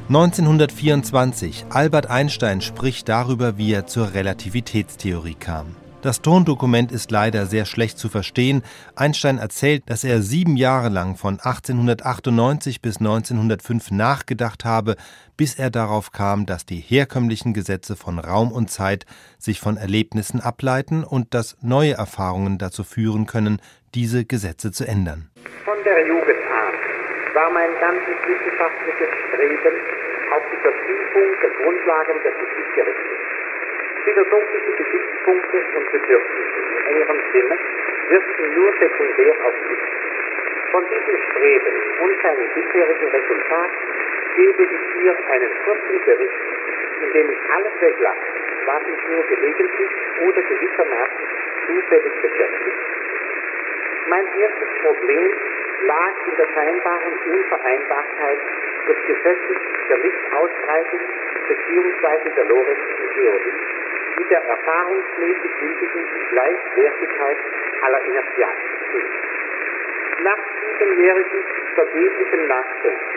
1924, Albert Einstein spricht darüber, wie er zur Relativitätstheorie kam. Das Tondokument ist leider sehr schlecht zu verstehen. Einstein erzählt, dass er 7 Jahre lang von 1898 bis 1905 nachgedacht habe, bis er darauf kam, dass die herkömmlichen Gesetze von Raum und Zeit sich von Erlebnissen ableiten und dass neue Erfahrungen dazu führen können, diese Gesetze zu ändern. Von der Jugend an war mein ganzes wissenschaftliches Streben auf die Vertiefung der Grundlagen der Physik gerichtet. Philosophische Gesichtspunkte und Bedürfnisse in engerem Sinne wirkten nur sekundär auf mich. Von diesem Streben und seinem bisherigen Resultat gebe ich hier einen kurzen Bericht, in dem ich alles weglasse, was mich nur gelegentlich oder gewissermaßen zufällig beschäftigt. Mein erstes Problem lag in der scheinbaren Unvereinbarkeit des Gesetzes der Lichtausbreitung bzw. der Lorentzschen Theorie mit der erfahrungsmäßig gültigen Gleichwertigkeit aller Inertialsysteme. Nach 7-jährigem vergeblichem Nachdenken,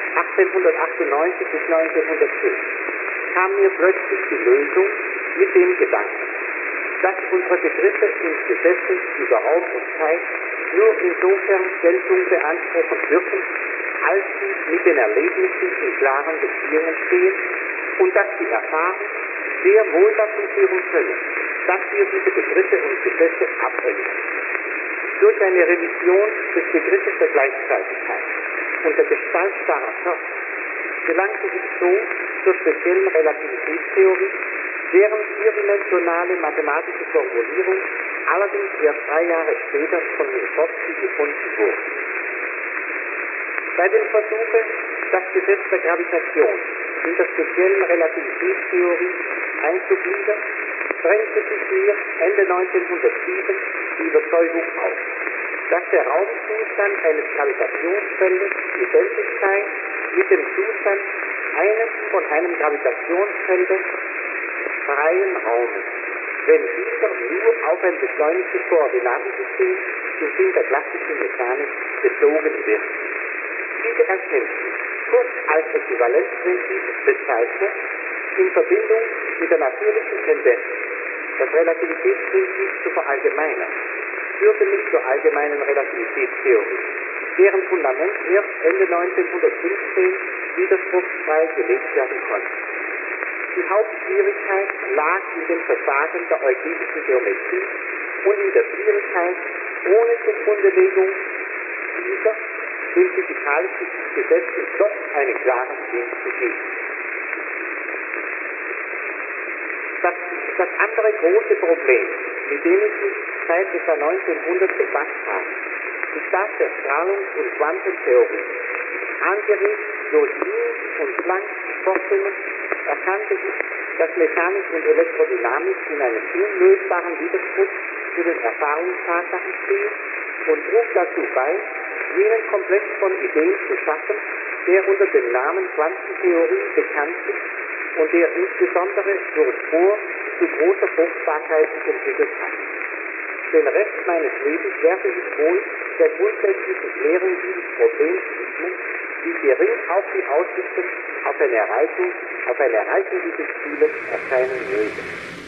1898 bis 1905, kam mir plötzlich die Lösung mit dem Gedanken, dass unsere Begriffe und Gesetze über Raum und Zeit nur insofern Geltung beanspruchen dürfen, als sie mit den Erlebnissen in klaren Beziehungen stehen und dass die Erfahrung sehr wohl dazu führen können, dass wir diese Begriffe und Gesetze abändern. Durch eine Revision des Begriffes der Gleichzeitigkeit und der gestaltbarer Körper gelangte ich so zur speziellen Relativitätstheorie, deren vierdimensionale mathematische Formulierung allerdings erst 3 Jahre später von Minkowski gefunden wurde. Bei dem Versuche, das Gesetz der Gravitation in der speziellen Relativitätstheorie einzugliedern, drängte sich mir Ende 1907 die Überzeugung auf, dass der Raumzustand eines Gravitationsfeldes identisch sei mit dem Zustand eines von einem Gravitationsfelde freien Raumes, wenn dieser nur auf ein beschleunigtes Koordinatensystem im Sinn der klassischen Mechanik bezogen wird. Diese Erkenntnis, kurz als Äquivalenzprinzip bezeichnet, in Verbindung mit der natürlichen Tendenz, das Relativitätsprinzip zu verallgemeinern, führte mich zur allgemeinen Relativitätstheorie, deren Fundament erst Ende 1915 widerspruchsfrei gelegt werden konnte. Die Hauptschwierigkeit lag in dem Versagen der euklidischen Geometrie und in der Schwierigkeit, ohne Zugrundelegung dieser den physikalischen Gesetzen doch einen klaren Sinn zu geben. Das andere große Problem, mit dem ich mich seit etwa 1900 befasst habe, ist das der Strahlungs- und Quantentheorie. Angeregt durch Wien und Plancks Forschungen erkannte ich, dass Mechanik und Elektrodynamik in einem unlösbaren Widerspruch zu den Erfahrungstatsachen stehen und trug dazu bei, jenen Komplex von Ideen zu schaffen, der unter dem Namen Quantentheorie bekannt ist und der insbesondere durch Bohr zu großer Fruchtbarkeit entwickelt hat. Den Rest meines Lebens werde ich wohl der grundsätzlichen Klärung dieses Problems widmen, wie gering auch die Aussichten auf eine Erreichung dieses Zieles erscheinen mögen.